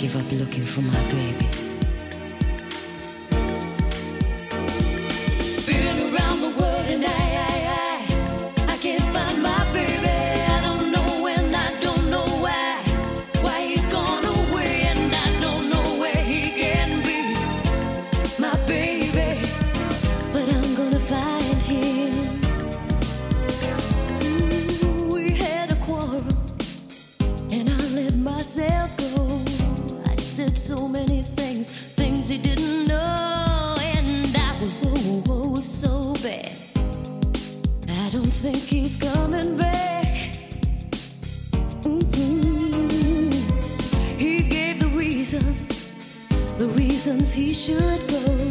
give up looking for my baby. Been around the world and I can't find my baby. I don't know when, I don't know why he's gone away, and I don't know where he can be, my baby. But I'm gonna find him. Ooh, we had a quarrel and I let myself go. I said so many things he didn't know, and I was oh so bad. I don't think he's coming back. He gave the reasons he should go.